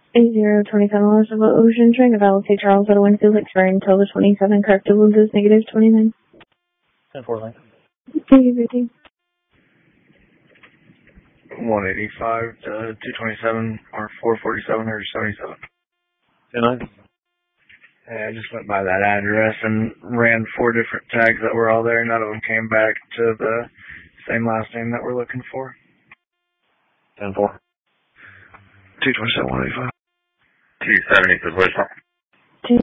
A027 of Ocean Train of Alice Charles at Winfield expiring until the 27, corrected Windows negative 29. 10-4 link. Thank you, 15. 185 to 227 or 447 or 77. 10-9. Yeah, I just went by that address and ran 4 different tags that were all there. None of them came back to the same last name that we're looking for. 10-4. 227, 185. 270 to Bushel.